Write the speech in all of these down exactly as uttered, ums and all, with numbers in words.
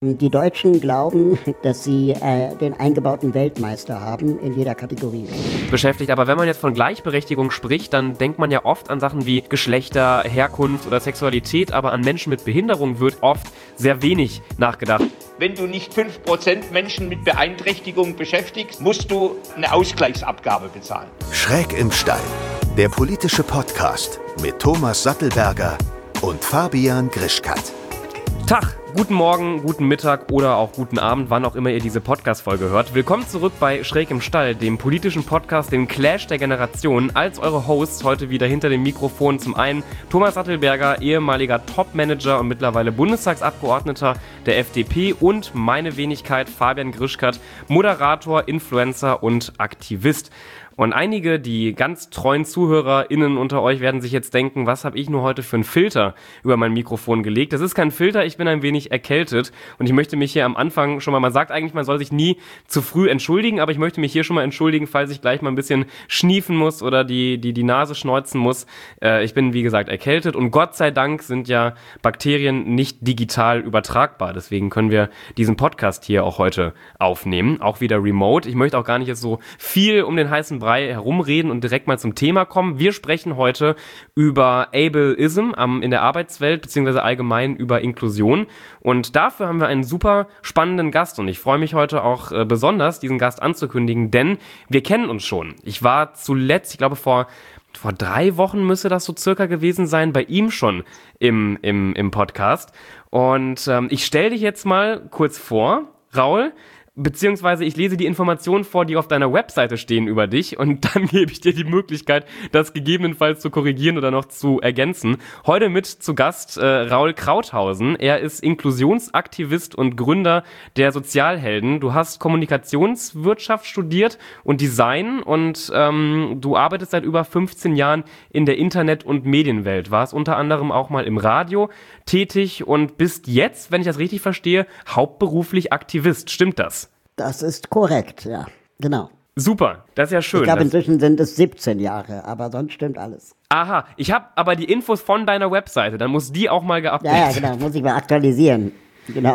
Die Deutschen glauben, dass sie äh, den eingebauten Weltmeister haben in jeder Kategorie. Beschäftigt, aber wenn man jetzt von Gleichberechtigung spricht, dann denkt man ja oft an Sachen wie Geschlechter, Herkunft oder Sexualität, aber an Menschen mit Behinderung wird oft sehr wenig nachgedacht. Wenn du nicht fünf Prozent Menschen mit Beeinträchtigung beschäftigst, musst du eine Ausgleichsabgabe bezahlen. Schräg im Stall, der politische Podcast mit Thomas Sattelberger und Fabian Grischkat. Tag, guten Morgen, guten Mittag oder auch guten Abend, wann auch immer ihr diese Podcast-Folge hört. Willkommen zurück bei Schräg im Stall, dem politischen Podcast, dem Clash der Generationen. Als eure Hosts heute wieder hinter dem Mikrofon zum einen Thomas Sattelberger, ehemaliger Top-Manager und mittlerweile Bundestagsabgeordneter der F D P und meine Wenigkeit Fabian Grischkat, Moderator, Influencer und Aktivist. Und einige, die ganz treuen ZuhörerInnen unter euch werden sich jetzt denken, was habe ich nur heute für einen Filter über mein Mikrofon gelegt? Das ist kein Filter, ich bin ein wenig erkältet und ich möchte mich hier am Anfang schon mal, man sagt eigentlich, man soll sich nie zu früh entschuldigen, aber ich möchte mich hier schon mal entschuldigen, falls ich gleich mal ein bisschen schniefen muss oder die, die, die Nase schneuzen muss. Äh, ich bin, wie gesagt, erkältet und Gott sei Dank sind ja Bakterien nicht digital übertragbar. Deswegen können wir diesen Podcast hier auch heute aufnehmen, auch wieder remote. Ich möchte auch gar nicht jetzt so viel um den heißen Brei herumreden und direkt mal zum Thema kommen. Wir sprechen heute über Ableism ähm, in der Arbeitswelt, beziehungsweise allgemein über Inklusion. Und dafür haben wir einen super spannenden Gast und ich freue mich heute auch äh, besonders, diesen Gast anzukündigen, denn wir kennen uns schon. Ich war zuletzt, ich glaube vor vor drei Wochen müsste das so circa gewesen sein, bei ihm schon im, im, im Podcast. Und ähm, ich stelle dich jetzt mal kurz vor, Raul, beziehungsweise ich lese die Informationen vor, die auf deiner Webseite stehen über dich und dann gebe ich dir die Möglichkeit, das gegebenenfalls zu korrigieren oder noch zu ergänzen. Heute mit zu Gast äh, Raul Krauthausen. Er ist Inklusionsaktivist und Gründer der Sozialhelden. Du hast Kommunikationswirtschaft studiert und Design und ähm, du arbeitest seit über fünfzehn Jahren in der Internet- und Medienwelt. Warst unter anderem auch mal im Radio tätig und bist jetzt, wenn ich das richtig verstehe, hauptberuflich Aktivist. Stimmt das? Das ist korrekt, ja, genau. Super, das ist ja schön. Ich glaube, inzwischen sind es siebzehn Jahre, aber sonst stimmt alles. Aha, ich habe aber die Infos von deiner Webseite, dann muss die auch mal geupdatet Ja, ja, genau, muss ich mal aktualisieren. Genau.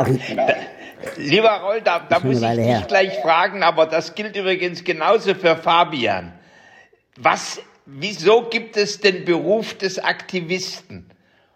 Lieber Roll, da, da muss ich Weile dich her. gleich fragen, aber das gilt übrigens genauso für Fabian. Was, wieso gibt es den Beruf des Aktivisten?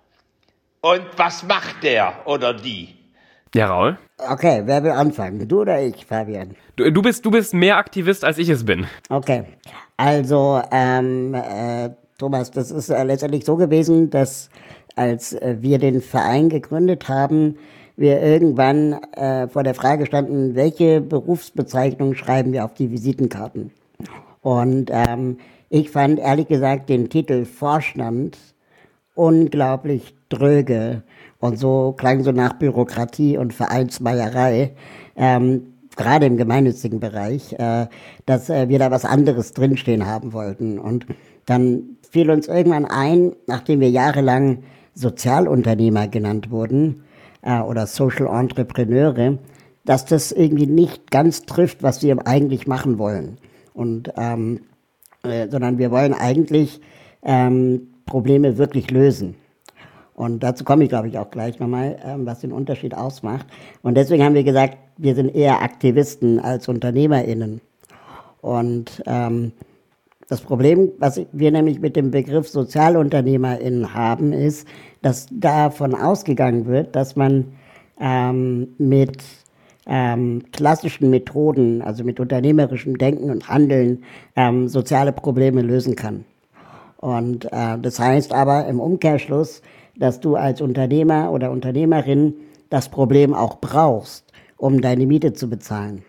Und was macht der oder die? Ja, Raul? Okay, wer will anfangen? Du oder ich, Fabian? Du, du, bist, du bist mehr Aktivist, als ich es bin. Okay, also ähm, äh, Thomas, das ist äh, letztendlich so gewesen, dass als äh, wir den Verein gegründet haben, wir irgendwann äh, vor der Frage standen, welche Berufsbezeichnung schreiben wir auf die Visitenkarten? Und ähm, ich fand ehrlich gesagt den Titel Vorstand unglaublich dröge und so klang so nach Bürokratie und Vereinsmeierei, ähm, gerade im gemeinnützigen Bereich, äh, dass äh, wir da was anderes drinstehen haben wollten. Und dann fiel uns irgendwann ein, nachdem wir jahrelang Sozialunternehmer genannt wurden äh, oder Social Entrepreneure, dass das irgendwie nicht ganz trifft, was wir eigentlich machen wollen. Und ähm, äh, sondern wir wollen eigentlich ähm, Probleme wirklich lösen. Und dazu komme ich, glaube ich, auch gleich nochmal, ähm, was den Unterschied ausmacht. Und deswegen haben wir gesagt, wir sind eher Aktivisten als UnternehmerInnen. Und ähm, das Problem, was wir nämlich mit dem Begriff SozialunternehmerInnen haben, ist, dass davon ausgegangen wird, dass man ähm, mit ähm, klassischen Methoden, also mit unternehmerischem Denken und Handeln, ähm, soziale Probleme lösen kann. Und äh, das heißt aber im Umkehrschluss, dass du als Unternehmer oder Unternehmerin das Problem auch brauchst, um deine Miete zu bezahlen.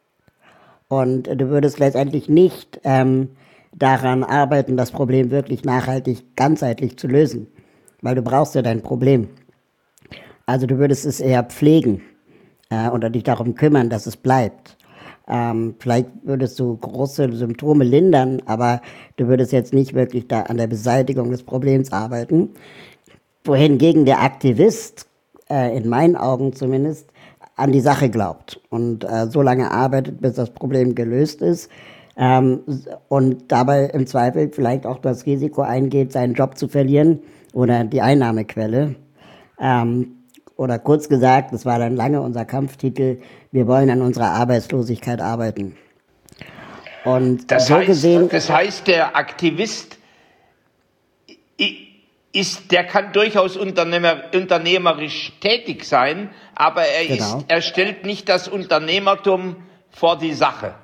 Und du würdest letztendlich nicht ähm, daran arbeiten, das Problem wirklich nachhaltig, ganzheitlich zu lösen, weil du brauchst ja dein Problem. Also du würdest es eher pflegen äh, oder dich darum kümmern, dass es bleibt. Ähm, vielleicht würdest du große Symptome lindern, aber du würdest jetzt nicht wirklich da an der Beseitigung des Problems arbeiten. Wohingegen der Aktivist, äh, in meinen Augen zumindest, an die Sache glaubt und äh, so lange arbeitet, bis das Problem gelöst ist ähm, und dabei im Zweifel vielleicht auch das Risiko eingeht, seinen Job zu verlieren oder die Einnahmequelle. Ähm, oder kurz gesagt, das war dann lange unser Kampftitel, wir wollen an unserer Arbeitslosigkeit arbeiten. Und das so heißt, gesehen, das heißt, der Aktivist ist, der kann durchaus Unternehmer, unternehmerisch tätig sein, aber er genau. ist, er stellt nicht das Unternehmertum vor die Sache.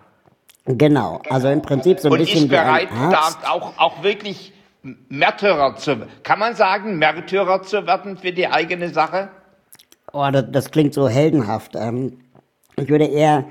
Genau, also im Prinzip so ein und bisschen ist bereit, wie ein Arzt. da auch, auch wirklich Märtyrer zu, kann man sagen, Märtyrer zu werden für die eigene Sache? Oh, das, das klingt so heldenhaft. Ähm, ich würde eher,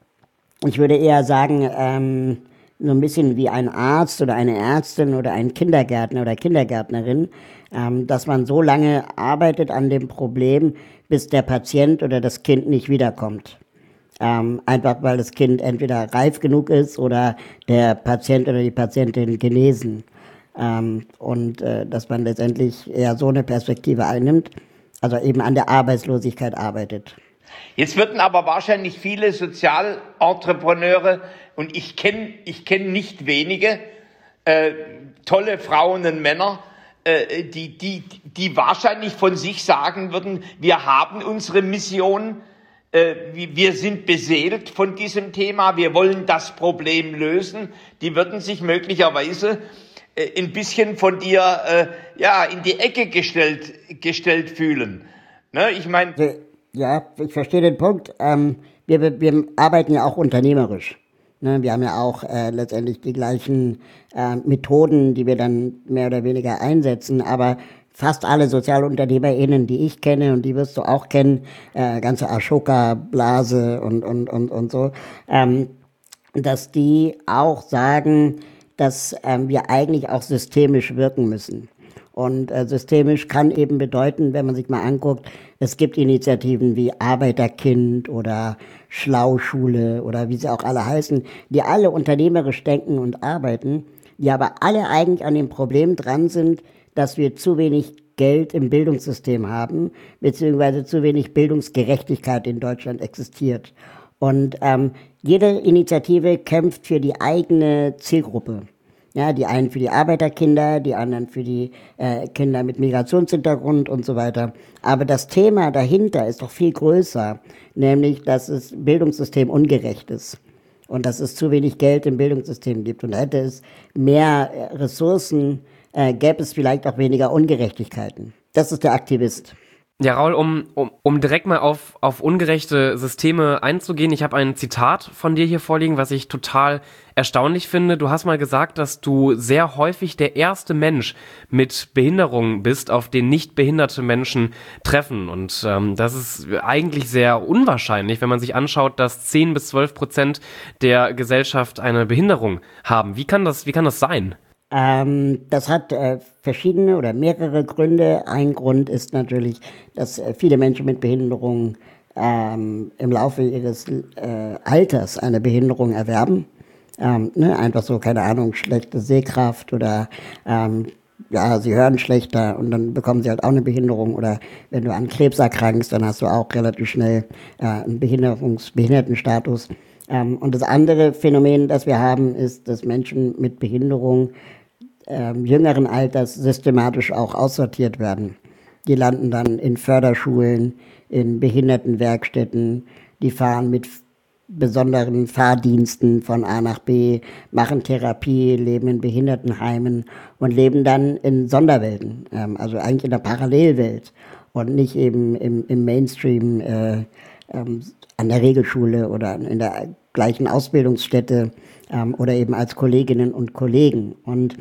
ich würde eher sagen, ähm, so ein bisschen wie ein Arzt oder eine Ärztin oder ein Kindergärtner oder Kindergärtnerin, ähm, dass man so lange arbeitet an dem Problem, bis der Patient oder das Kind nicht wiederkommt. Ähm, einfach weil das Kind entweder reif genug ist oder der Patient oder die Patientin genesen. Ähm, und äh, dass man letztendlich eher so eine Perspektive einnimmt, also eben an der Arbeitslosigkeit arbeitet. Jetzt würden aber wahrscheinlich viele Sozialentrepreneure, und ich kenne ich kenn nicht wenige, äh, tolle Frauen und Männer, äh, die, die, die wahrscheinlich von sich sagen würden, wir haben unsere Mission, äh, wir sind beseelt von diesem Thema, wir wollen das Problem lösen. Die würden sich möglicherweise äh, ein bisschen von dir äh, ja, in die Ecke gestellt, gestellt fühlen. Ne? Ich meine... Ja, ich verstehe den Punkt. Ähm, wir, wir arbeiten ja auch unternehmerisch. Ne? Wir haben ja auch äh, letztendlich die gleichen äh, Methoden, die wir dann mehr oder weniger einsetzen. Aber fast alle SozialunternehmerInnen, die ich kenne und die wirst du auch kennen, äh, ganze Ashoka-Blase und, und, und, und so, ähm, dass die auch sagen, dass ähm, wir eigentlich auch systemisch wirken müssen. Und äh, systemisch kann eben bedeuten, wenn man sich mal anguckt, es gibt Initiativen wie Arbeiterkind oder Schlauschule oder wie sie auch alle heißen, die alle unternehmerisch denken und arbeiten, die aber alle eigentlich an dem Problem dran sind, dass wir zu wenig Geld im Bildungssystem haben, beziehungsweise zu wenig Bildungsgerechtigkeit in Deutschland existiert. Und ähm, jede Initiative kämpft für die eigene Zielgruppe. Ja, die einen für die Arbeiterkinder, die anderen für die äh, Kinder mit Migrationshintergrund und so weiter. Aber das Thema dahinter ist doch viel größer, nämlich, dass das Bildungssystem ungerecht ist und dass es zu wenig Geld im Bildungssystem gibt. Und hätte es mehr Ressourcen, äh, gäbe es vielleicht auch weniger Ungerechtigkeiten. Das ist der Aktivist. Ja, Raul, um, um, um direkt mal auf, auf ungerechte Systeme einzugehen, ich habe ein Zitat von dir hier vorliegen, was ich total erstaunlich finde. Du hast mal gesagt, dass du sehr häufig der erste Mensch mit Behinderung bist, auf den nicht behinderte Menschen treffen. Und ähm, das ist eigentlich sehr unwahrscheinlich, wenn man sich anschaut, dass zehn bis zwölf Prozent der Gesellschaft eine Behinderung haben. Wie kann das, wie kann das sein? Ähm, das hat äh, verschiedene oder mehrere Gründe. Ein Grund ist natürlich, dass äh, viele Menschen mit Behinderung ähm, im Laufe ihres äh, Alters eine Behinderung erwerben. Ähm, ne, einfach so, keine Ahnung, schlechte Sehkraft oder ähm, ja, sie hören schlechter und dann bekommen sie halt auch eine Behinderung. Oder wenn du an Krebs erkrankst, dann hast du auch relativ schnell äh, einen Behinderungs- Behindertenstatus. Ähm, und das andere Phänomen, das wir haben, ist, dass Menschen mit Behinderung ähm, jüngeren Alters systematisch auch aussortiert werden. Die landen dann in Förderschulen, in Behindertenwerkstätten, die fahren mit besonderen Fahrdiensten von A nach B, machen Therapie, leben in Behindertenheimen und leben dann in Sonderwelten, ähm, also eigentlich in der Parallelwelt und nicht eben im, im Mainstream äh, ähm, an der Regelschule oder in der gleichen Ausbildungsstätte ähm, oder eben als Kolleginnen und Kollegen. Und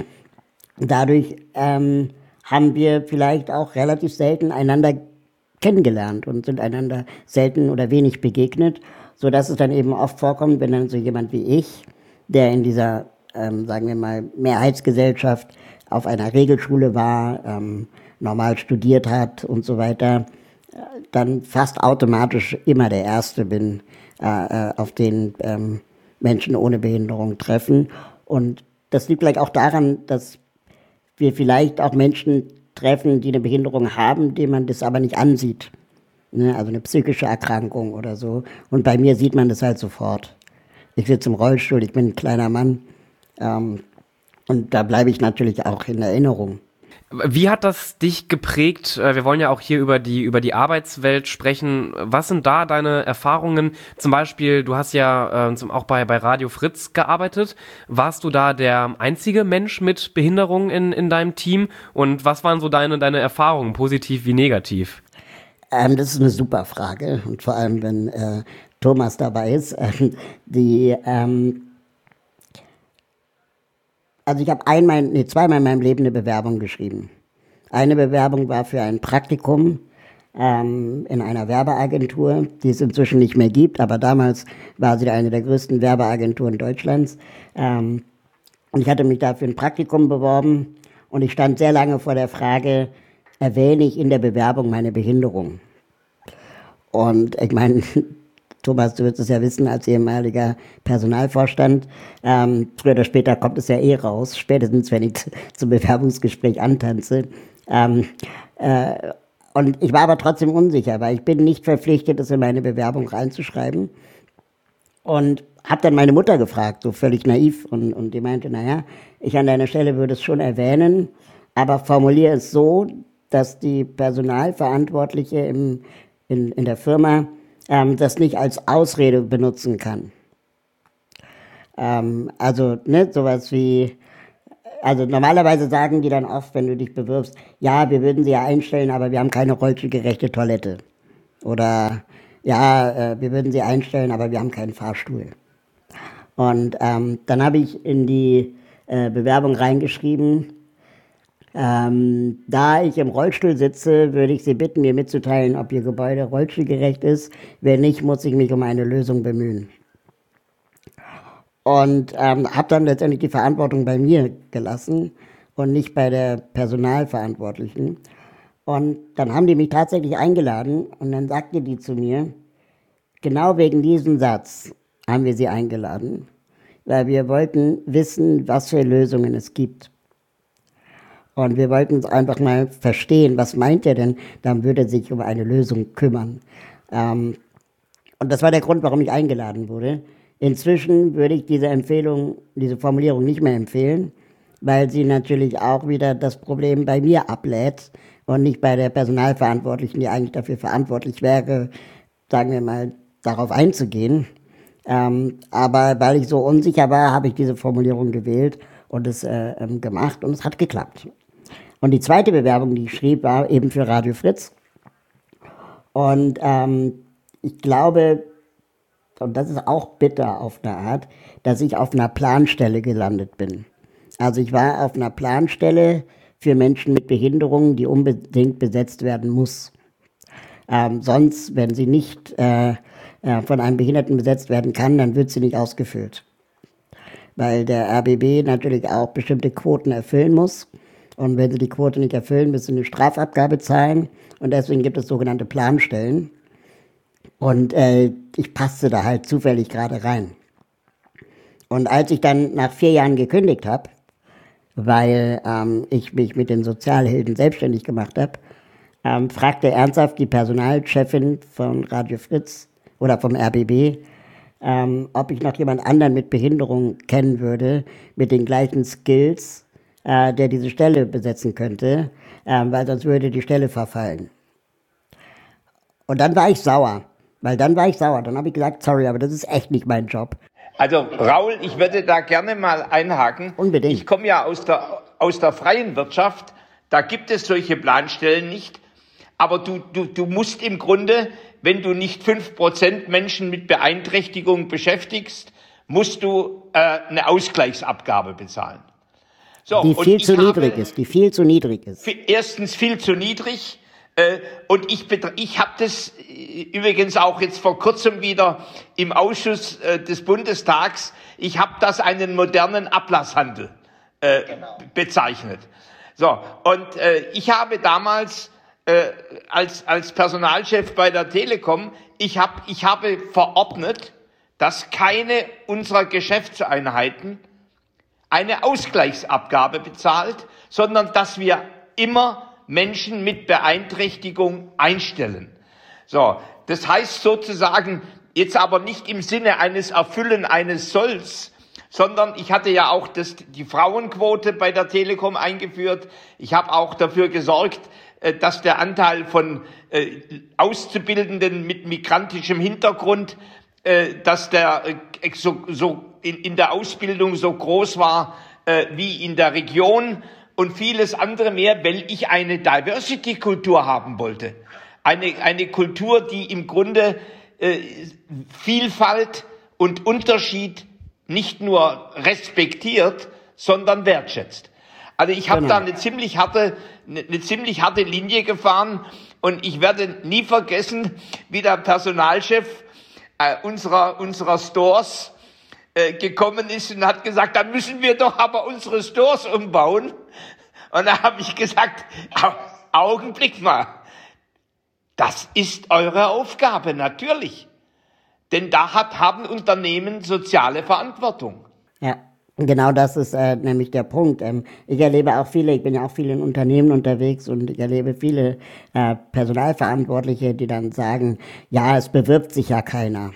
dadurch ähm, haben wir vielleicht auch relativ selten einander kennengelernt und sind einander selten oder wenig begegnet, sodass es dann eben oft vorkommt, wenn dann so jemand wie ich, der in dieser, ähm, sagen wir mal, Mehrheitsgesellschaft auf einer Regelschule war, ähm, normal studiert hat und so weiter, dann fast automatisch immer der Erste bin, äh, auf den ähm, Menschen ohne Behinderung treffen. Und das liegt vielleicht auch daran, dass wir vielleicht auch Menschen treffen, die eine Behinderung haben, denen man das aber nicht ansieht. Ne? Also eine psychische Erkrankung oder so. Und bei mir sieht man das halt sofort. Ich sitze im Rollstuhl, ich bin ein kleiner Mann. Ähm, und da bleibe ich natürlich auch in Erinnerung. Wie hat das dich geprägt? Wir wollen ja auch hier über die, über die Arbeitswelt sprechen. Was sind da deine Erfahrungen? Zum Beispiel, du hast ja äh, auch bei, bei Radio Fritz gearbeitet. Warst du da der einzige Mensch mit Behinderung in, in deinem Team? Und was waren so deine, deine Erfahrungen, positiv wie negativ? Ähm, das ist eine super Frage. Und vor allem, wenn äh, Thomas dabei ist. Äh, die, ähm, Also ich habe einmal, nee, zweimal in meinem Leben eine Bewerbung geschrieben. Eine Bewerbung war für ein Praktikum ähm, in einer Werbeagentur, die es inzwischen nicht mehr gibt, aber damals war sie eine der größten Werbeagenturen Deutschlands. Ähm, und ich hatte mich da für ein Praktikum beworben und ich stand sehr lange vor der Frage, erwähne ich in der Bewerbung meine Behinderung? Und ich meine, Thomas, du wirst es ja wissen, als ehemaliger Personalvorstand, ähm, früher oder später kommt es ja eh raus, spätestens wenn ich zum Bewerbungsgespräch antanze. Ähm, äh, und ich war aber trotzdem unsicher, weil ich bin nicht verpflichtet, das in meine Bewerbung reinzuschreiben. Und habe dann meine Mutter gefragt, so völlig naiv, und, und die meinte, naja, ich an deiner Stelle würde es schon erwähnen, aber formuliere es so, dass die Personalverantwortliche im, in, in der Firma Ähm, das nicht als Ausrede benutzen kann. Ähm, also, ne, sowas wie, also normalerweise sagen die dann oft, wenn du dich bewirbst, ja, wir würden sie ja einstellen, aber wir haben keine rollstuhlgerechte Toilette. Oder, ja, äh, wir würden sie einstellen, aber wir haben keinen Fahrstuhl. Und ähm, dann habe ich in die äh, Bewerbung reingeschrieben, Ähm, da ich im Rollstuhl sitze, würde ich Sie bitten, mir mitzuteilen, ob Ihr Gebäude rollstuhlgerecht ist. Wenn nicht, muss ich mich um eine Lösung bemühen. Und ähm, habe dann letztendlich die Verantwortung bei mir gelassen und nicht bei der Personalverantwortlichen. Und dann haben die mich tatsächlich eingeladen und dann sagte die zu mir, genau wegen diesem Satz haben wir Sie eingeladen, weil wir wollten wissen, was für Lösungen es gibt. Und wir wollten uns einfach mal verstehen, was meint er denn? Dann würde er sich um eine Lösung kümmern. Ähm, und das war der Grund, warum ich eingeladen wurde. Inzwischen würde ich diese Empfehlung, diese Formulierung nicht mehr empfehlen, weil sie natürlich auch wieder das Problem bei mir ablädt und nicht bei der Personalverantwortlichen, die eigentlich dafür verantwortlich wäre, sagen wir mal, darauf einzugehen. Ähm, aber weil ich so unsicher war, habe ich diese Formulierung gewählt und es äh, ähm, gemacht und es hat geklappt. Und die zweite Bewerbung, die ich schrieb, war eben für Radio Fritz. Und ähm, ich glaube, und das ist auch bitter auf eine Art, dass ich auf einer Planstelle gelandet bin. Also ich war auf einer Planstelle für Menschen mit Behinderungen, die unbedingt besetzt werden muss. Ähm, sonst, wenn sie nicht äh, äh, von einem Behinderten besetzt werden kann, dann wird sie nicht ausgefüllt. Weil der R B B natürlich auch bestimmte Quoten erfüllen muss. Und wenn sie die Quote nicht erfüllen, müssen sie eine Strafabgabe zahlen. Und deswegen gibt es sogenannte Planstellen. Und äh, ich passte da halt zufällig gerade rein. Und als ich dann nach vier Jahren gekündigt habe, weil ähm, ich mich mit den Sozialhilfen selbstständig gemacht habe, ähm, fragte ernsthaft die Personalchefin von Radio Fritz oder vom R B B, ähm, ob ich noch jemand anderen mit Behinderung kennen würde, mit den gleichen Skills, äh, der diese Stelle besetzen könnte, äh, weil sonst würde die Stelle verfallen. Und dann war ich sauer, weil dann war ich sauer. Dann habe ich gesagt, sorry, aber das ist echt nicht mein Job. Also Raul, ich würde da gerne mal einhaken. Unbedingt. Ich komme ja aus der, aus der freien Wirtschaft, da gibt es solche Planstellen nicht. Aber du, du, du musst im Grunde, wenn du nicht fünf Prozent Menschen mit Beeinträchtigung beschäftigst, musst du äh, eine Ausgleichsabgabe bezahlen. So, die viel zu habe, niedrig ist, die viel zu niedrig ist. Erstens viel zu niedrig. Äh, und ich, ich habe das übrigens auch jetzt vor kurzem wieder im Ausschuss äh, des Bundestags, ich habe das einen modernen Ablasshandel äh, genau. bezeichnet. So, und äh, ich habe damals äh, als, als Personalchef bei der Telekom, ich, hab, ich habe verordnet, dass keine unserer Geschäftseinheiten eine Ausgleichsabgabe bezahlt, sondern dass wir immer Menschen mit Beeinträchtigung einstellen. So, das heißt sozusagen jetzt aber nicht im Sinne eines Erfüllen eines Solls, sondern ich hatte ja auch das, die Frauenquote bei der Telekom eingeführt. Ich habe auch dafür gesorgt, dass der Anteil von äh, Auszubildenden mit migrantischem Hintergrund, äh, dass der äh, so, so in, in der Ausbildung so groß war äh, wie in der Region und vieles andere mehr, weil ich eine Diversity-Kultur haben wollte. Eine, eine Kultur, die im Grunde äh, Vielfalt und Unterschied nicht nur respektiert, sondern wertschätzt. Also ich habe genau. da eine ziemlich harte, eine, eine ziemlich harte Linie gefahren und ich werde nie vergessen, wie der Personalchef äh, unserer unserer Stores äh, gekommen ist und hat gesagt, da müssen wir doch aber unsere Stores umbauen. Und da habe ich gesagt, Augenblick mal, das ist eure Aufgabe, natürlich. Denn da hat, haben Unternehmen soziale Verantwortung. Ja. Genau das ist äh, nämlich der Punkt. Ähm, ich erlebe auch viele, ich bin ja auch viel in Unternehmen unterwegs und ich erlebe viele äh, Personalverantwortliche, die dann sagen, ja, es bewirbt sich ja keiner.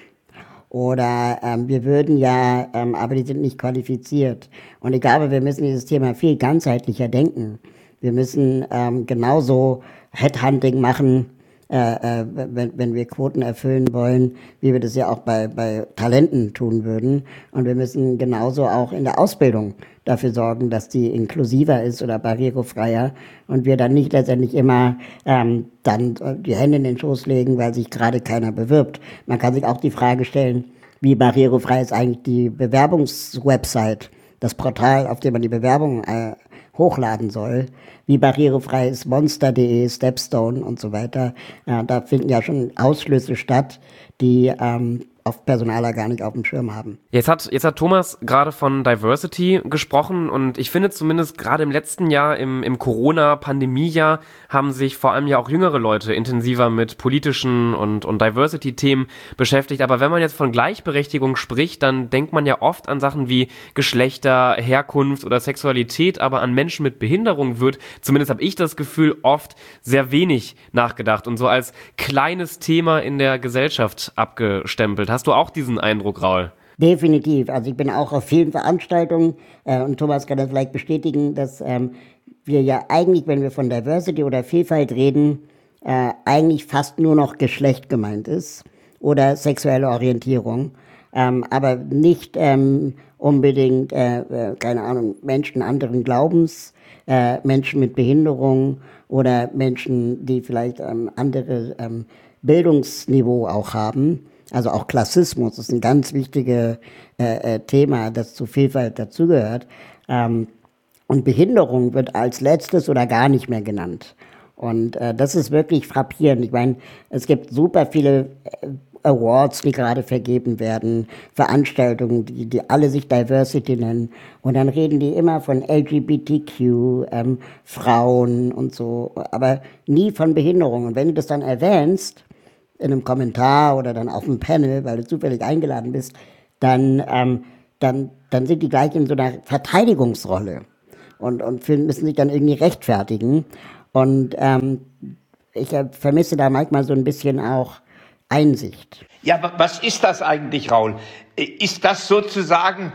Oder ähm, wir würden ja, ähm, aber die sind nicht qualifiziert. Und ich glaube, wir müssen dieses Thema viel ganzheitlicher denken. Wir müssen ähm, genauso Headhunting machen, Äh, äh, wenn, wenn wir Quoten erfüllen wollen, wie wir das ja auch bei, bei Talenten tun würden. Und wir müssen genauso auch in der Ausbildung dafür sorgen, dass die inklusiver ist oder barrierefreier und wir dann nicht letztendlich immer ähm, dann die Hände in den Schoß legen, weil sich gerade keiner bewirbt. Man kann sich auch die Frage stellen, wie barrierefrei ist eigentlich die Bewerbungswebsite, das Portal, auf dem man die Bewerbung äh, hochladen soll. Wie barrierefrei ist Monster punkt de, Stepstone und so weiter. Ja, da finden ja schon Ausschlüsse statt, die ähm, oft Personaler gar nicht auf dem Schirm haben. Jetzt hat, jetzt hat Thomas gerade von Diversity gesprochen und ich finde zumindest gerade im letzten Jahr, im, im Corona-Pandemie-Jahr, haben sich vor allem ja auch jüngere Leute intensiver mit politischen und, und Diversity-Themen beschäftigt. Aber wenn man jetzt von Gleichberechtigung spricht, dann denkt man ja oft an Sachen wie Geschlechter, Herkunft oder Sexualität, aber an Menschen mit Behinderung wird, zumindest habe ich das Gefühl, oft sehr wenig nachgedacht und so als kleines Thema in der Gesellschaft abgestempelt. Hast du auch diesen Eindruck, Raul? Definitiv. Also ich bin auch auf vielen Veranstaltungen äh, und Thomas kann das vielleicht bestätigen, dass ähm, wir ja eigentlich, wenn wir von Diversity oder Vielfalt reden, äh, eigentlich fast nur noch Geschlecht gemeint ist oder sexuelle Orientierung, ähm, aber nicht ähm, unbedingt, äh, äh, keine Ahnung, Menschen anderen Glaubens, äh, Menschen mit Behinderung oder Menschen, die vielleicht ähm, andere ähm, Bildungsniveau auch haben. Also auch Klassismus ist ein ganz wichtiges äh, äh, Thema, das zu Vielfalt dazugehört. Ähm, und Behinderung wird als letztes oder gar nicht mehr genannt. Und äh, das ist wirklich frappierend. Ich meine, es gibt super viele äh, Awards, die gerade vergeben werden, Veranstaltungen, die, die alle sich Diversity nennen. Und dann reden die immer von L G B T Q, ähm, Frauen und so, aber nie von Behinderung. Und wenn du das dann erwähnst, in einem Kommentar oder dann auf einem Panel, weil du zufällig eingeladen bist, dann, ähm, dann, dann sind die gleich in so einer Verteidigungsrolle und, und müssen sich dann irgendwie rechtfertigen. Und ähm, ich äh, vermisse da manchmal so ein bisschen auch Einsicht. Ja, was ist das eigentlich, Raul? Ist das sozusagen,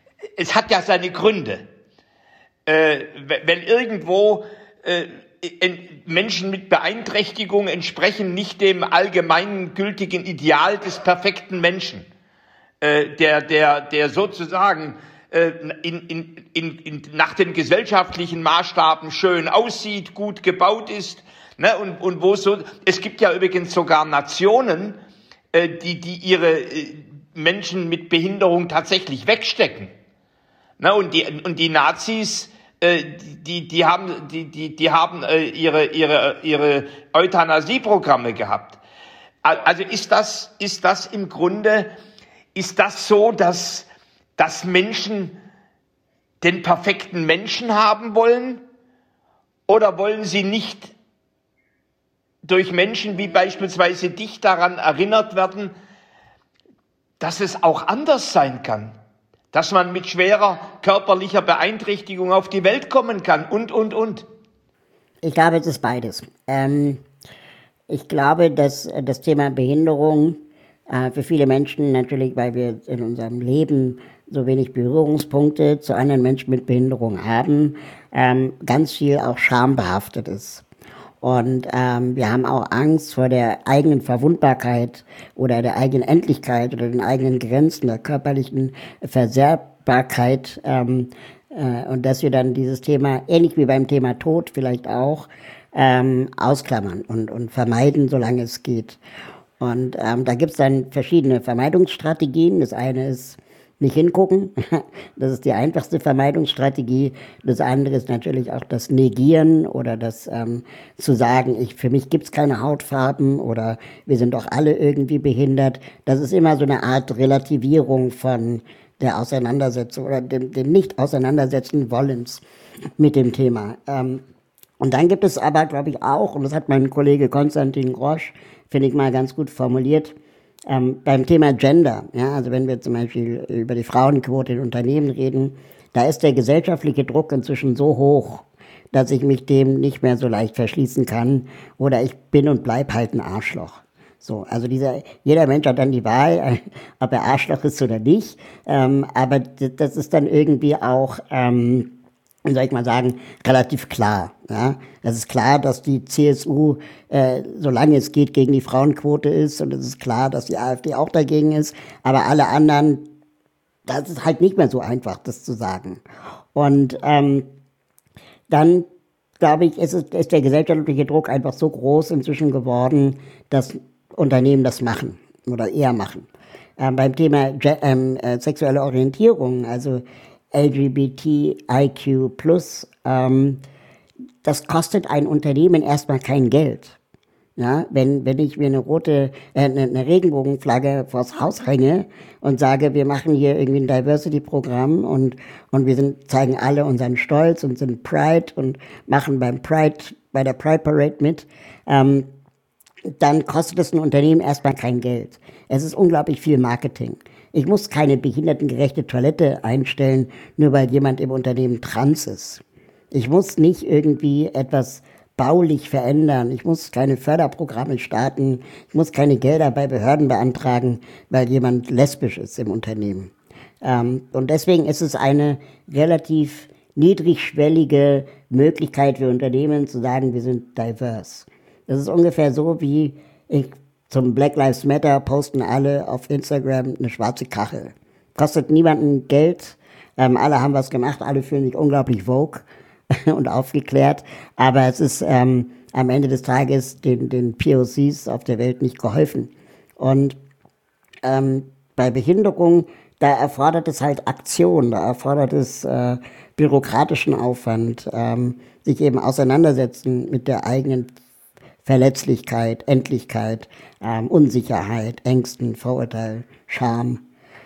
es hat ja seine Gründe, äh, wenn irgendwo äh, Menschen mit Beeinträchtigung entsprechen nicht dem allgemein gültigen Ideal des perfekten Menschen, äh, der, der, der sozusagen äh, in, in, in, in, nach den gesellschaftlichen Maßstaben schön aussieht, gut gebaut ist, ne, und, und wo so, es gibt ja übrigens sogar Nationen, äh, die, die ihre äh, Menschen mit Behinderung tatsächlich wegstecken, ne, und die, und die Nazis, Die, die haben, die, die, die haben ihre, ihre, ihre Euthanasieprogramme gehabt. Also ist das, ist das im Grunde, ist das so, dass, dass Menschen den perfekten Menschen haben wollen? Oder wollen sie nicht durch Menschen wie beispielsweise dich daran erinnert werden, dass es auch anders sein kann? Dass man mit schwerer körperlicher Beeinträchtigung auf die Welt kommen kann und, und, und. Ich glaube, es ist beides. Ähm, ich glaube, dass das Thema Behinderung Äh, für viele Menschen natürlich, weil wir in unserem Leben so wenig Berührungspunkte zu anderen Menschen mit Behinderung haben, ähm, ganz viel auch schambehaftet ist. Und ähm, wir haben auch Angst vor der eigenen Verwundbarkeit oder der eigenen Endlichkeit oder den eigenen Grenzen, der körperlichen Versehrbarkeit. Ähm, äh, und dass wir dann dieses Thema, ähnlich wie beim Thema Tod vielleicht auch, ähm, ausklammern und, und vermeiden, solange es geht. Und ähm, da gibt es dann verschiedene Vermeidungsstrategien. Das eine ist nicht hingucken. Das ist die einfachste Vermeidungsstrategie. Das andere ist natürlich auch das Negieren oder das ähm, zu sagen, ich, für mich gibt's keine Hautfarben oder wir sind doch alle irgendwie behindert. Das ist immer so eine Art Relativierung von der Auseinandersetzung oder dem, dem Nicht-Auseinandersetzen Wollens mit dem Thema. Ähm, und dann gibt es aber, glaube ich, auch, und das hat mein Kollege Konstantin Grosch, finde ich mal ganz gut formuliert, Ähm, beim Thema Gender, ja, also wenn wir zum Beispiel über die Frauenquote in Unternehmen reden, da ist der gesellschaftliche Druck inzwischen so hoch, dass ich mich dem nicht mehr so leicht verschließen kann oder ich bin und bleib halt ein Arschloch. So, also dieser, jeder Mensch hat dann die Wahl, ob er Arschloch ist oder nicht, ähm, aber das ist dann irgendwie auch, ähm, wie soll ich mal sagen, relativ klar. Ja? Es ist klar, dass die C S U, äh, solange es geht, gegen die Frauenquote ist und es ist klar, dass die AfD auch dagegen ist, aber alle anderen, das ist halt nicht mehr so einfach, das zu sagen. Und ähm, dann, glaube ich, ist, es, ist der gesellschaftliche Druck einfach so groß inzwischen geworden, dass Unternehmen das machen oder eher machen. Ähm, beim Thema Ge- ähm, äh, sexuelle Orientierung, also L G B T I Q plus, ähm, das kostet ein Unternehmen erstmal kein Geld. Ja, wenn, wenn ich mir eine rote, äh, eine, eine Regenbogenflagge vors Haus hänge und sage, wir machen hier irgendwie ein Diversity-Programm und, und wir sind, zeigen alle unseren Stolz und sind Pride und machen beim Pride, bei der Pride Parade mit, ähm, dann kostet es ein Unternehmen erstmal kein Geld. Es ist unglaublich viel Marketing. Ich muss keine behindertengerechte Toilette einstellen, nur weil jemand im Unternehmen trans ist. Ich muss nicht irgendwie etwas baulich verändern. Ich muss keine Förderprogramme starten. Ich muss keine Gelder bei Behörden beantragen, weil jemand lesbisch ist im Unternehmen. Ähm, und deswegen ist es eine relativ niedrigschwellige Möglichkeit für Unternehmen zu sagen, wir sind diverse. Das ist ungefähr so, wie ich zum Black Lives Matter posten alle auf Instagram eine schwarze Kachel. Kostet niemanden Geld, ähm, alle haben was gemacht, alle fühlen sich unglaublich vogue und aufgeklärt, aber es ist ähm, am Ende des Tages den, den P O Cs auf der Welt nicht geholfen. Und ähm, bei Behinderung, da erfordert es halt Aktion, da erfordert es äh, bürokratischen Aufwand, ähm, sich eben auseinandersetzen mit der eigenen Verletzlichkeit, Endlichkeit, ähm, Unsicherheit, Ängsten, Vorurteil, Scham.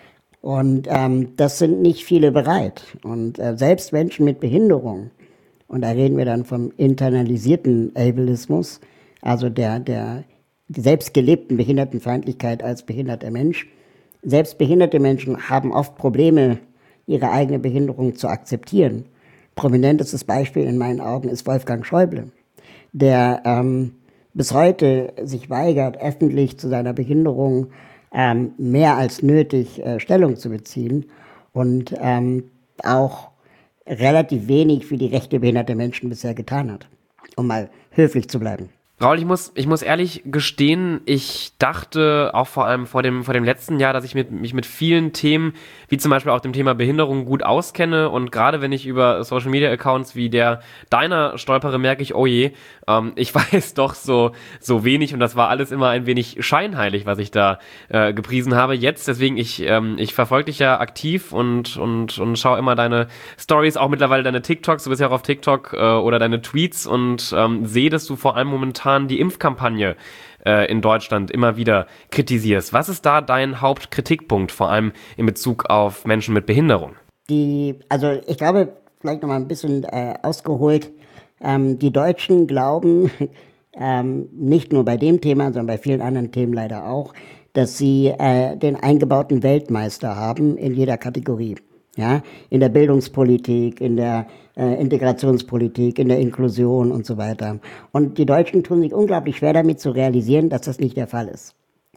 Und ähm, das sind nicht viele bereit. Und äh, selbst Menschen mit Behinderung, und da reden wir dann vom internalisierten Ableismus, also der, der selbst gelebten Behindertenfeindlichkeit als behinderter Mensch, selbst behinderte Menschen haben oft Probleme, ihre eigene Behinderung zu akzeptieren. Prominentestes Beispiel in meinen Augen ist Wolfgang Schäuble, der ähm, bis heute sich weigert, öffentlich zu seiner Behinderung ähm, mehr als nötig äh, Stellung zu beziehen und ähm, auch relativ wenig für die Rechte behinderter Menschen bisher getan hat, um mal höflich zu bleiben. Raul, ich muss, ich muss ehrlich gestehen, ich dachte auch vor allem vor dem, vor dem letzten Jahr, dass ich mit, mich mit vielen Themen, wie zum Beispiel auch dem Thema Behinderung, gut auskenne. Und gerade wenn ich über Social-Media-Accounts wie der deiner stolpere, merke ich, oh je, ähm, ich weiß doch so, so wenig. Und das war alles immer ein wenig scheinheilig, was ich da äh, gepriesen habe. Jetzt, deswegen, ich, ähm, ich verfolge dich ja aktiv und, und, und schaue immer deine Stories, auch mittlerweile deine TikToks, du bist ja auch auf TikTok äh, oder deine Tweets und ähm, sehe, dass du vor allem momentan die Impfkampagne äh, in Deutschland immer wieder kritisierst. Was ist da dein Hauptkritikpunkt, vor allem in Bezug auf Menschen mit Behinderung? Die, also ich glaube, vielleicht noch mal ein bisschen äh, ausgeholt, ähm, die Deutschen glauben, ähm, nicht nur bei dem Thema, sondern bei vielen anderen Themen leider auch, dass sie äh, den eingebauten Weltmeister haben in jeder Kategorie. Ja, in der Bildungspolitik, in der äh, Integrationspolitik, in der Inklusion und so weiter. Und die Deutschen tun sich unglaublich schwer damit zu realisieren, dass das nicht der Fall ist.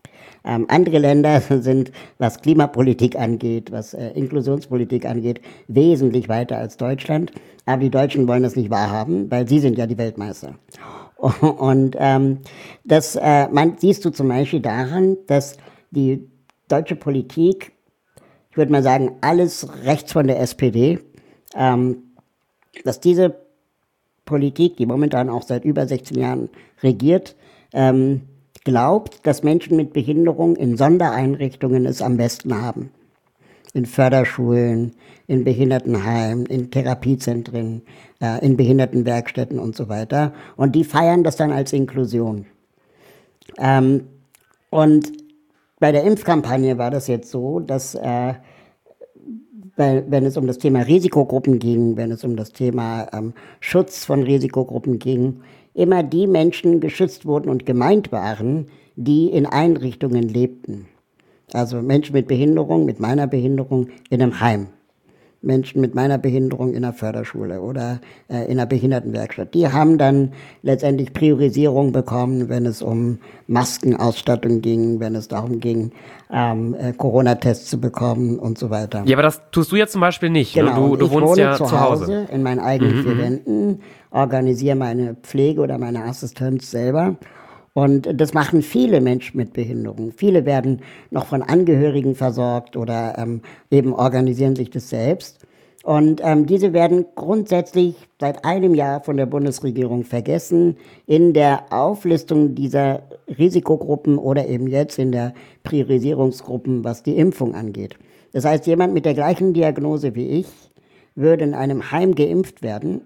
Ähm, andere Länder sind, was Klimapolitik angeht, was äh, Inklusionspolitik angeht, wesentlich weiter als Deutschland. Aber die Deutschen wollen das nicht wahrhaben, weil sie sind ja die Weltmeister. Und ähm, das äh, man, siehst du zum Beispiel daran, dass die deutsche Politik, ich würde mal sagen, alles rechts von der S P D, ähm, dass diese Politik, die momentan auch seit über sechzehn Jahren regiert, ähm, glaubt, dass Menschen mit Behinderung in Sondereinrichtungen es am besten haben. In Förderschulen, in Behindertenheimen, in Therapiezentren, äh, in Behindertenwerkstätten und so weiter. Und die feiern das dann als Inklusion. Ähm, und bei der Impfkampagne war das jetzt so, dass äh, Weil, wenn es um das Thema Risikogruppen ging, wenn es um das Thema ähm, Schutz von Risikogruppen ging, immer die Menschen geschützt wurden und gemeint waren, die in Einrichtungen lebten. Also Menschen mit Behinderung, mit meiner Behinderung in einem Heim. Menschen mit meiner Behinderung in einer Förderschule oder äh, in einer Behindertenwerkstatt. Die haben dann letztendlich Priorisierung bekommen, wenn es um Maskenausstattung ging, wenn es darum ging, ähm, äh, Corona-Tests zu bekommen und so weiter. Ja, aber das tust du jetzt zum Beispiel nicht. Genau, Ne? Du, du ich wohnst wohne ja zu zu Hause. Hause in meinen eigenen Mhm, vier mhm. Wänden, organisiere meine Pflege oder meine Assistenz selber. Und das machen viele Menschen mit Behinderung. Viele werden noch von Angehörigen versorgt oder ähm, eben organisieren sich das selbst. Und ähm, diese werden grundsätzlich seit einem Jahr von der Bundesregierung vergessen in der Auflistung dieser Risikogruppen oder eben jetzt in der Priorisierungsgruppen, was die Impfung angeht. Das heißt, jemand mit der gleichen Diagnose wie ich würde in einem Heim geimpft werden,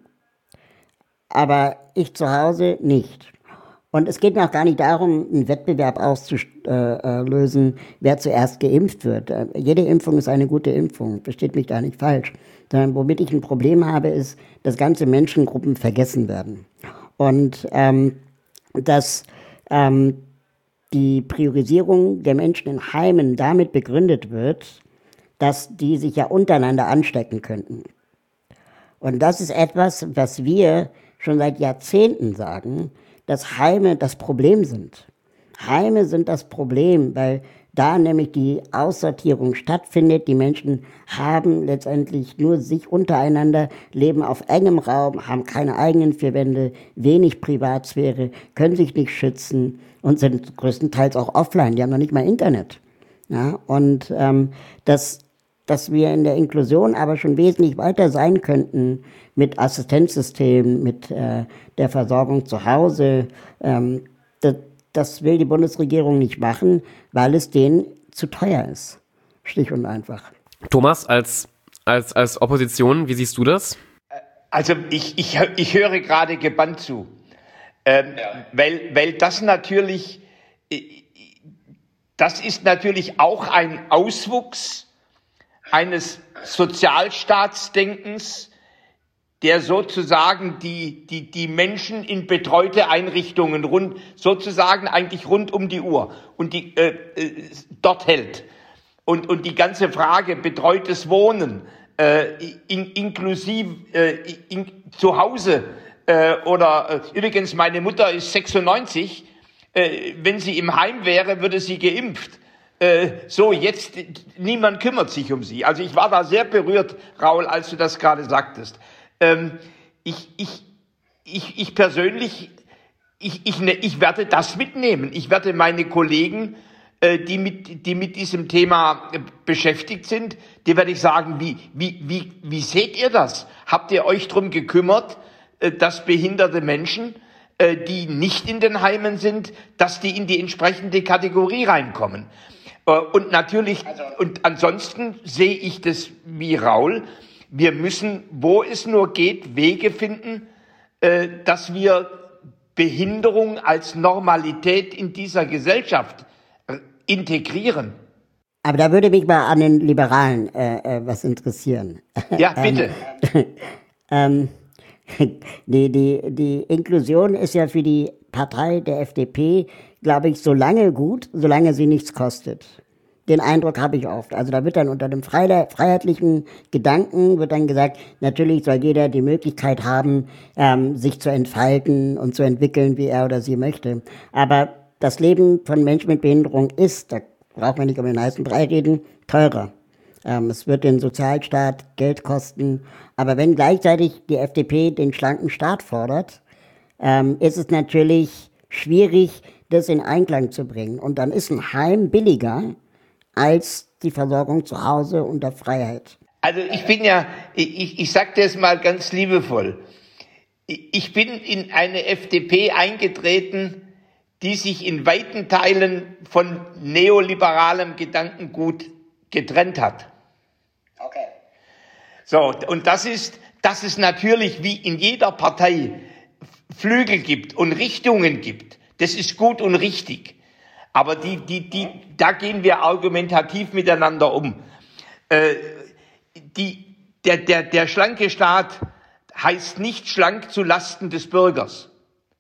aber ich zu Hause nicht. Und es geht mir auch gar nicht darum, einen Wettbewerb auszulösen, wer zuerst geimpft wird. Jede Impfung ist eine gute Impfung, versteht mich da nicht falsch. Sondern womit ich ein Problem habe, ist, dass ganze Menschengruppen vergessen werden. Und ähm, dass ähm, die Priorisierung der Menschen in Heimen damit begründet wird, dass die sich ja untereinander anstecken könnten. Und das ist etwas, was wir schon seit Jahrzehnten sagen, dass Heime das Problem sind. Heime sind das Problem, weil da nämlich die Aussortierung stattfindet. Die Menschen haben letztendlich nur sich untereinander, leben auf engem Raum, haben keine eigenen vier Wände, wenig Privatsphäre, können sich nicht schützen und sind größtenteils auch offline. Die haben noch nicht mal Internet. Ja, und ähm, das dass wir in der Inklusion aber schon wesentlich weiter sein könnten mit Assistenzsystemen, mit äh, der Versorgung zu Hause. Ähm, das, das will die Bundesregierung nicht machen, weil es denen zu teuer ist. Schlicht und einfach. Thomas, als, als, als Opposition, wie siehst du das? Also ich, ich, ich höre gerade gebannt zu, ähm, ja. weil, weil das natürlich, das ist natürlich auch ein Auswuchs eines Sozialstaatsdenkens, der sozusagen die, die, die Menschen in betreute Einrichtungen rund, sozusagen eigentlich rund um die Uhr und die, äh, äh, dort hält. Und, und die ganze Frage betreutes Wohnen, äh, in, inklusive, äh, in, zu Hause, äh, oder, äh, übrigens, meine Mutter ist sechsundneunzig, äh, wenn sie im Heim wäre, würde sie geimpft. So, jetzt, niemand kümmert sich um sie. Also ich war da sehr berührt, Raul, als du das gerade sagtest. Ähm, ich, ich, ich, ich persönlich, ich, ich, ich werde das mitnehmen. Ich werde meine Kollegen, äh, die mit, die mit diesem Thema beschäftigt sind, die werde ich sagen, wie, wie, wie, wie seht ihr das? Habt ihr euch drum gekümmert, äh, dass behinderte Menschen, äh, die nicht in den Heimen sind, dass die in die entsprechende Kategorie reinkommen? Und natürlich, und ansonsten sehe ich das wie Raul, wir müssen, wo es nur geht, Wege finden, äh, dass wir Behinderung als Normalität in dieser Gesellschaft integrieren. Aber da würde mich mal an den Liberalen äh, äh, was interessieren. Ja, bitte. ähm, die, die, die Inklusion ist ja für die Partei der F D P, glaube ich, so lange gut, solange sie nichts kostet. Den Eindruck habe ich oft. Also da wird dann unter dem freiheitlichen Gedanken wird dann gesagt, natürlich soll jeder die Möglichkeit haben, ähm, sich zu entfalten und zu entwickeln, wie er oder sie möchte. Aber das Leben von Menschen mit Behinderung ist, da braucht man nicht um den heißen Brei reden, teurer. Ähm, es wird den Sozialstaat Geld kosten. Aber wenn gleichzeitig die F D P den schlanken Staat fordert, ähm, ist es natürlich schwierig, das in Einklang zu bringen. Und dann ist ein Heim billiger als die Versorgung zu Hause unter Freiheit. Also ich bin ja, ich, ich sage das mal ganz liebevoll, ich bin in eine F D P eingetreten, die sich in weiten Teilen von neoliberalem Gedankengut getrennt hat. Okay. So, und das ist, dass es natürlich wie in jeder Partei Flügel gibt und Richtungen gibt. Das ist gut und richtig. Aber die, die, die, da gehen wir argumentativ miteinander um. Äh, die, der, der, der schlanke Staat heißt nicht schlank zu Lasten des Bürgers,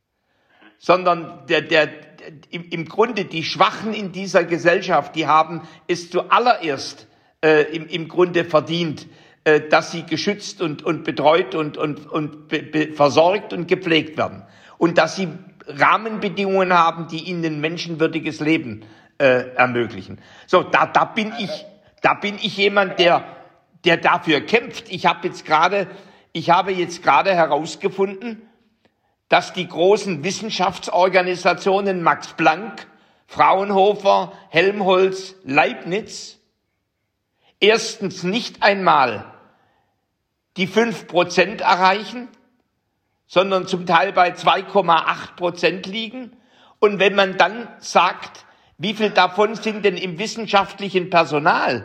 sondern der, der, im, im Grunde die Schwachen in dieser Gesellschaft, die haben es zuallererst äh, im, im Grunde verdient, äh, dass sie geschützt und, und betreut und, und, und be, be, versorgt und gepflegt werden. Und dass sie Rahmenbedingungen haben, die ihnen ein menschenwürdiges Leben äh, ermöglichen. So, da, da bin ich, da bin ich jemand, der, der dafür kämpft. Ich habe jetzt gerade, ich habe jetzt gerade herausgefunden, dass die großen Wissenschaftsorganisationen Max Planck, Fraunhofer, Helmholtz, Leibniz erstens nicht einmal die fünf Prozent erreichen, sondern zum Teil bei zwei Komma acht Prozent liegen. Und wenn man dann sagt, wie viel davon sind denn im wissenschaftlichen Personal,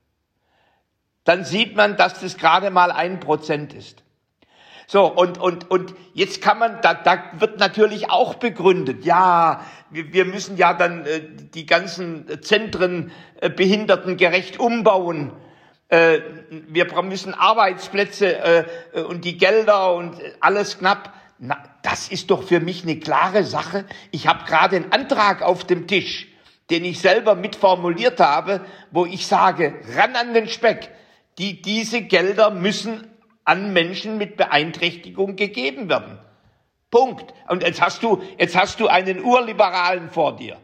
dann sieht man, dass das gerade mal ein Prozent ist. So, und, und, und jetzt kann man, da, da wird natürlich auch begründet, ja, wir, wir müssen ja dann äh, die ganzen Zentren äh, behindertengerecht umbauen. Äh, wir müssen Arbeitsplätze äh, und die Gelder und alles knapp. Na, das ist doch für mich eine klare Sache. Ich habe gerade einen Antrag auf dem Tisch, den ich selber mitformuliert habe, wo ich sage, ran an den Speck. Die, diese Gelder müssen an Menschen mit Beeinträchtigung gegeben werden. Punkt. Und jetzt hast du, jetzt hast du einen Urliberalen vor dir.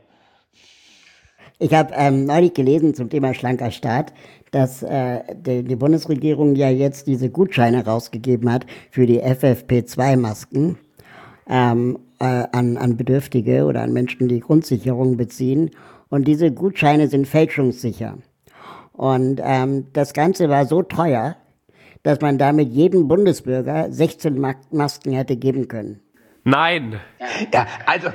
Ich habe ähm, neulich gelesen zum Thema schlanker Staat, dass äh, die, die Bundesregierung ja jetzt diese Gutscheine rausgegeben hat für die F F P zwei Masken ähm, äh, an, an Bedürftige oder an Menschen, die Grundsicherung beziehen. Und diese Gutscheine sind fälschungssicher. Und ähm, das Ganze war so teuer, dass man damit jedem Bundesbürger sechzehn Masken hätte geben können. Nein. Ja, also,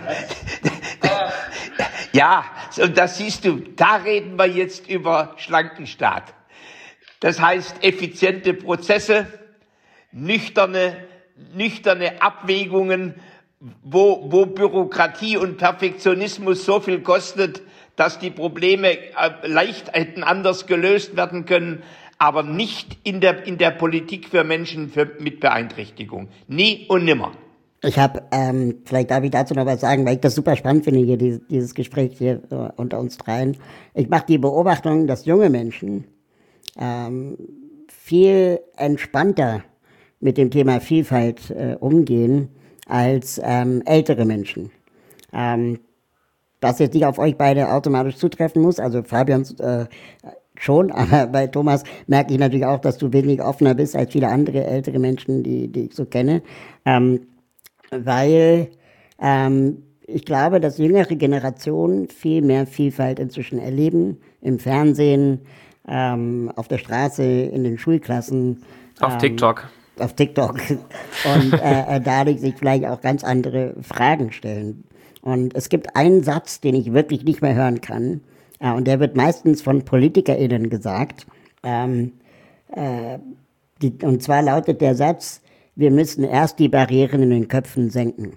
ja, und das siehst du, da reden wir jetzt über schlanken Staat. Das heißt, effiziente Prozesse, nüchterne, nüchterne Abwägungen, wo, wo Bürokratie und Perfektionismus so viel kostet, dass die Probleme leicht hätten anders gelöst werden können, aber nicht in der, in der Politik für Menschen für, mit Beeinträchtigung. Nie und nimmer. Ich habe, ähm, vielleicht darf ich dazu noch was sagen, weil ich das super spannend finde, hier dieses, dieses Gespräch hier äh, unter uns dreien. Ich mache die Beobachtung, dass junge Menschen ähm, viel entspannter mit dem Thema Vielfalt äh, umgehen als ähm, ältere Menschen. Ähm, was jetzt nicht auf euch beide automatisch zutreffen muss, also Fabian äh, schon, aber bei Thomas merke ich natürlich auch, dass du wesentlich offener bist als viele andere ältere Menschen, die, die ich so kenne. Ähm, weil ähm, ich glaube, dass jüngere Generationen viel mehr Vielfalt inzwischen erleben, im Fernsehen, ähm, auf der Straße, in den Schulklassen. Auf ähm, TikTok. Auf TikTok. Und äh, dadurch sich vielleicht auch ganz andere Fragen stellen. Und es gibt einen Satz, den ich wirklich nicht mehr hören kann, äh, und der wird meistens von PolitikerInnen gesagt. Ähm, äh, die, und zwar lautet der Satz, wir müssen erst die Barrieren in den Köpfen senken.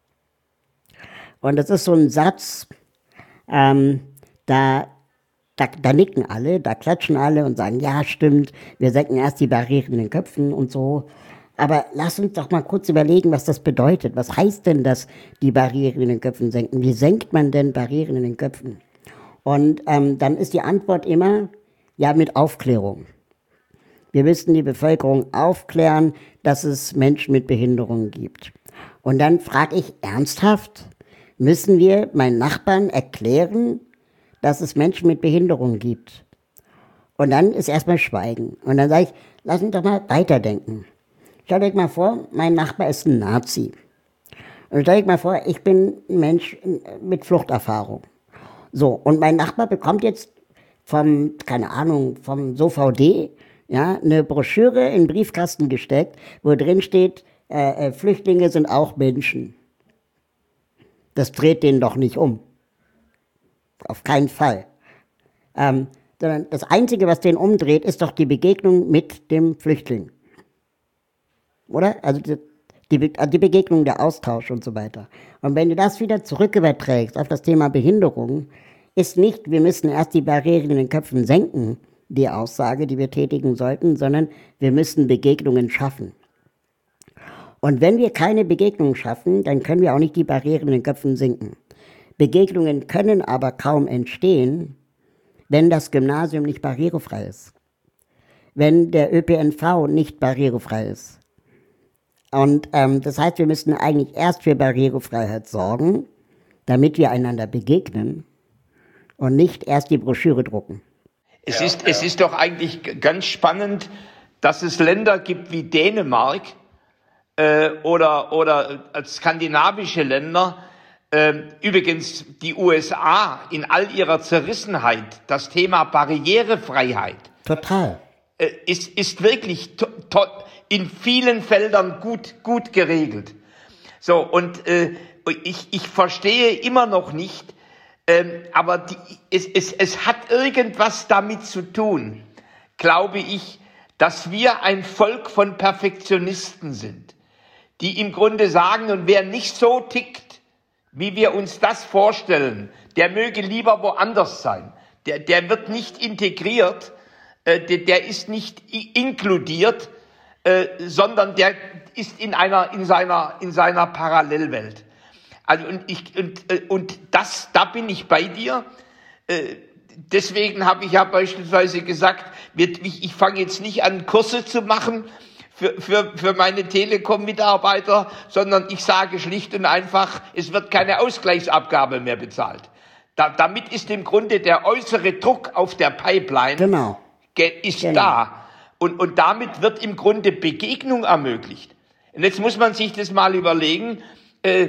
Und das ist so ein Satz, ähm, da, da, da nicken alle, da klatschen alle und sagen, ja, stimmt, wir senken erst die Barrieren in den Köpfen und so. Aber lass uns doch mal kurz überlegen, was das bedeutet. Was heißt denn das, die Barrieren in den Köpfen senken? Wie senkt man denn Barrieren in den Köpfen? Und ähm, dann ist die Antwort immer, ja, mit Aufklärung. Wir müssten die Bevölkerung aufklären, dass es Menschen mit Behinderungen gibt. Und dann frage ich ernsthaft, müssen wir meinen Nachbarn erklären, dass es Menschen mit Behinderung gibt. Und dann ist erstmal Schweigen. Und dann sage ich, lass uns doch mal weiterdenken. Stellt euch mal vor, mein Nachbar ist ein Nazi. Und stellt euch mal vor, ich bin ein Mensch mit Fluchterfahrung. So, und mein Nachbar bekommt jetzt vom, keine Ahnung, vom S O V D, ja, eine Broschüre in den Briefkasten gesteckt, wo drin steht, äh, äh, Flüchtlinge sind auch Menschen. Das dreht den doch nicht um. Auf keinen Fall. Ähm, sondern das Einzige, was den umdreht, ist doch die Begegnung mit dem Flüchtling. Oder? Also die, die, die Begegnung, der Austausch und so weiter. Und wenn du das wieder zurück überträgst auf das Thema Behinderung, ist nicht, wir müssen erst die Barrieren in den Köpfen senken, die Aussage, die wir tätigen sollten, sondern wir müssen Begegnungen schaffen. Und wenn wir keine Begegnungen schaffen, dann können wir auch nicht die Barrieren in den Köpfen senken. Begegnungen können aber kaum entstehen, wenn das Gymnasium nicht barrierefrei ist. Wenn der Ö P N V nicht barrierefrei ist. Und ähm, das heißt, wir müssen eigentlich erst für Barrierefreiheit sorgen, damit wir einander begegnen und nicht erst die Broschüre drucken. Es ist, ja, ja. es ist doch eigentlich ganz spannend, dass es Länder gibt wie Dänemark äh, oder, oder skandinavische Länder, äh, übrigens die U S A in all ihrer Zerrissenheit, das Thema Barrierefreiheit. Total. Äh, ist, ist wirklich to, to, in vielen Feldern gut, gut geregelt. So, und äh, ich, ich verstehe immer noch nicht, ähm, aber die, es, es, es hat irgendwas damit zu tun, glaube ich, dass wir ein Volk von Perfektionisten sind, die im Grunde sagen, und wer nicht so tickt, wie wir uns das vorstellen, der möge lieber woanders sein. Der, der wird nicht integriert, äh, der, der ist nicht inkludiert, äh, sondern der ist in einer, in seiner, in seiner Parallelwelt. Also und ich und und das, da bin ich bei dir. Äh, deswegen habe ich ja beispielsweise gesagt, ich, ich fange jetzt nicht an, Kurse zu machen für für für meine Telekom-Mitarbeiter, sondern ich sage schlicht und einfach, es wird keine Ausgleichsabgabe mehr bezahlt. Da, damit ist im Grunde der äußere Druck auf der Pipeline genau. ist genau. da und und damit wird im Grunde Begegnung ermöglicht. Und jetzt muss man sich das mal überlegen. Äh,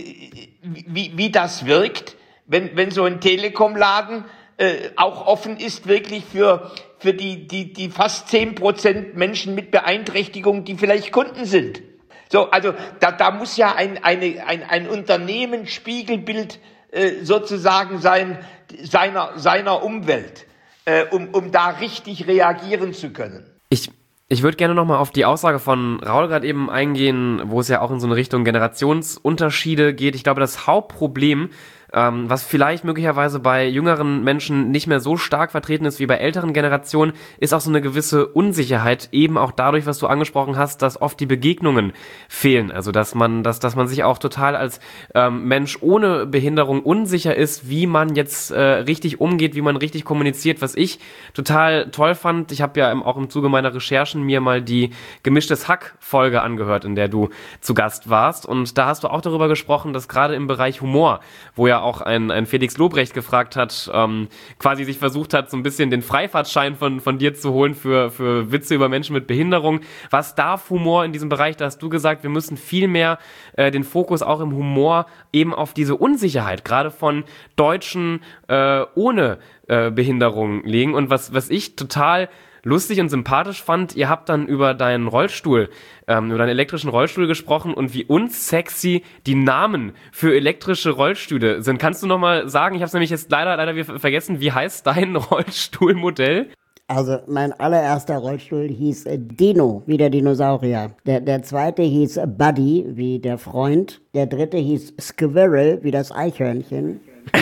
wie, wie das wirkt, wenn, wenn so ein Telekom-Laden äh, auch offen ist, wirklich für, für die, die, die fast zehn Prozent Menschen mit Beeinträchtigung, die vielleicht Kunden sind. So, also da, da muss ja ein, eine, ein, ein Unternehmen Spiegelbild äh, sozusagen sein, seiner, seiner Umwelt, äh, um, um da richtig reagieren zu können. Ich Ich würde gerne nochmal auf die Aussage von Raul gerade eben eingehen, wo es ja auch in so eine Richtung Generationsunterschiede geht. Ich glaube, das Hauptproblem, ähm, was vielleicht möglicherweise bei jüngeren Menschen nicht mehr so stark vertreten ist wie bei älteren Generationen, ist auch so eine gewisse Unsicherheit, eben auch dadurch, was du angesprochen hast, dass oft die Begegnungen fehlen. Also dass man, dass, dass man sich auch total als ähm, Mensch ohne Behinderung unsicher ist, wie man jetzt äh, richtig umgeht, wie man richtig kommuniziert, was ich total toll fand. Ich habe ja im, auch im Zuge meiner Recherchen mir mal die Gemischtes Hack-Folge angehört, in der du zu Gast warst. Und da hast du auch darüber gesprochen, dass gerade im Bereich Humor, wo ja auch ein, ein Felix Lobrecht gefragt hat, ähm, quasi sich versucht hat, so ein bisschen den Freifahrtschein von, von dir zu holen für, für Witze über Menschen mit Behinderung. Was darf Humor in diesem Bereich? Da hast du gesagt, wir müssen viel mehr äh, den Fokus auch im Humor eben auf diese Unsicherheit, gerade von Deutschen äh, ohne äh, Behinderung legen. Und was, was ich total lustig und sympathisch fand, ihr habt dann über deinen Rollstuhl, ähm, über deinen elektrischen Rollstuhl gesprochen und wie unsexy die Namen für elektrische Rollstühle sind. Kannst du nochmal sagen, ich habe es nämlich jetzt leider, leider vergessen, wie heißt dein Rollstuhlmodell? Also mein allererster Rollstuhl hieß Dino, wie der Dinosaurier. Der, der zweite hieß Buddy, wie der Freund. Der dritte hieß Squirrel, wie das Eichhörnchen.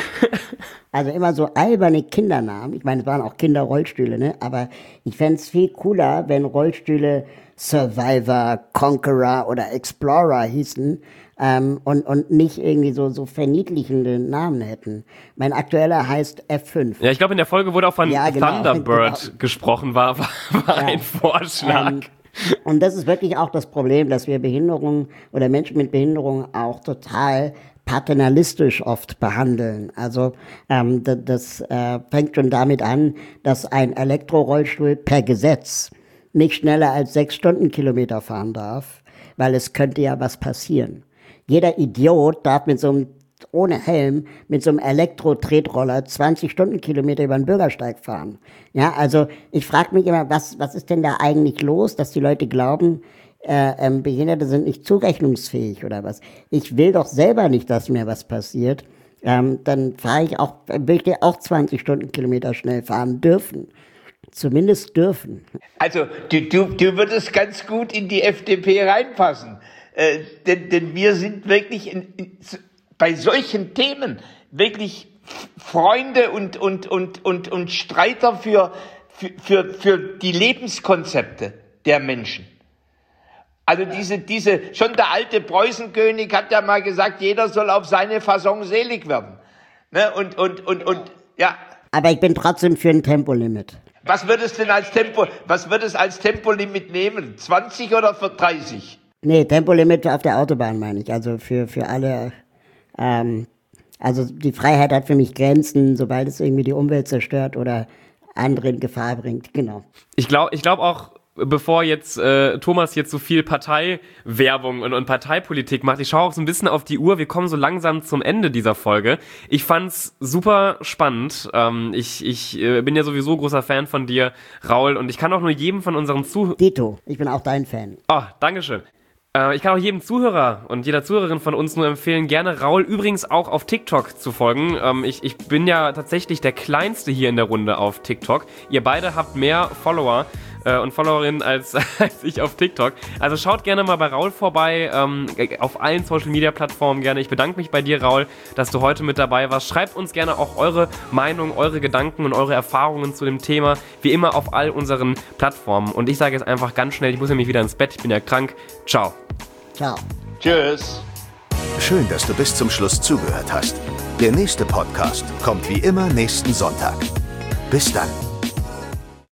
Also immer so alberne Kindernamen. Ich meine, es waren auch Kinderrollstühle, ne? Aber ich fände es viel cooler, wenn Rollstühle Survivor, Conqueror oder Explorer hießen ähm, und, und nicht irgendwie so, so verniedlichende Namen hätten. Mein aktueller heißt F fünf. Ja, ich glaube, in der Folge wurde auch von ja, genau, Thunderbird genau. gesprochen, war, war, war ja, ein Vorschlag. Ähm, und das ist wirklich auch das Problem, dass wir Behinderungen oder Menschen mit Behinderungen auch total paternalistisch oft behandeln. Also ähm, das, das äh, fängt schon damit an, dass ein Elektrorollstuhl per Gesetz nicht schneller als sechs Stundenkilometer fahren darf, weil es könnte ja was passieren. Jeder Idiot darf mit so einem, ohne Helm, mit so einem Elektro-Tretroller zwanzig Stundenkilometer über den Bürgersteig fahren. Ja, also ich frage mich immer, was, was ist denn da eigentlich los, dass die Leute glauben, Äh, ähm, Behinderte sind nicht zurechnungsfähig oder was. Ich will doch selber nicht, dass mir was passiert. Ähm, dann fahre ich auch, will ich auch zwanzig Stundenkilometer schnell fahren dürfen. Zumindest dürfen. Also du, du, du würdest ganz gut in die F D P reinpassen. Äh, denn, denn wir sind wirklich in, in, bei solchen Themen wirklich Freunde und, und, und, und, und Streiter für, für, für, für die Lebenskonzepte der Menschen. Also diese, diese, schon der alte Preußenkönig hat ja mal gesagt, jeder soll auf seine Fasson selig werden. Ne? Und, und, und, und, ja. Aber ich bin trotzdem für ein Tempolimit. Was würdest denn als Tempo, was würdest als Tempolimit nehmen? zwanzig oder für dreißig? Nee, Tempolimit auf der Autobahn meine ich. Also für, für alle, ähm, also die Freiheit hat für mich Grenzen, sobald es irgendwie die Umwelt zerstört oder andere in Gefahr bringt. Genau. Ich glaube, ich glaube auch, bevor jetzt äh, Thomas jetzt so viel Parteiwerbung und, und Parteipolitik macht, ich schaue auch so ein bisschen auf die Uhr, wir kommen so langsam zum Ende dieser Folge. Ich fand's super spannend. Ähm, ich ich äh, bin ja sowieso großer Fan von dir, Raul, und ich kann auch nur jedem von unseren Zuhörern... Dito, ich bin auch dein Fan. Oh, Dankeschön. Äh, ich kann auch jedem Zuhörer und jeder Zuhörerin von uns nur empfehlen, gerne Raul übrigens auch auf TikTok zu folgen. Ähm, ich, ich bin ja tatsächlich der Kleinste hier in der Runde auf TikTok. Ihr beide habt mehr Follower äh, und Followerinnen als, als ich auf TikTok. Also schaut gerne mal bei Raul vorbei, ähm, auf allen Social-Media-Plattformen gerne. Ich bedanke mich bei dir, Raul, dass du heute mit dabei warst. Schreibt uns gerne auch eure Meinung, eure Gedanken und eure Erfahrungen zu dem Thema, wie immer auf all unseren Plattformen. Und ich sage jetzt einfach ganz schnell, ich muss nämlich wieder ins Bett, ich bin ja krank. Ciao. Ciao. Tschüss. Schön, dass du bis zum Schluss zugehört hast. Der nächste Podcast kommt wie immer nächsten Sonntag. Bis dann.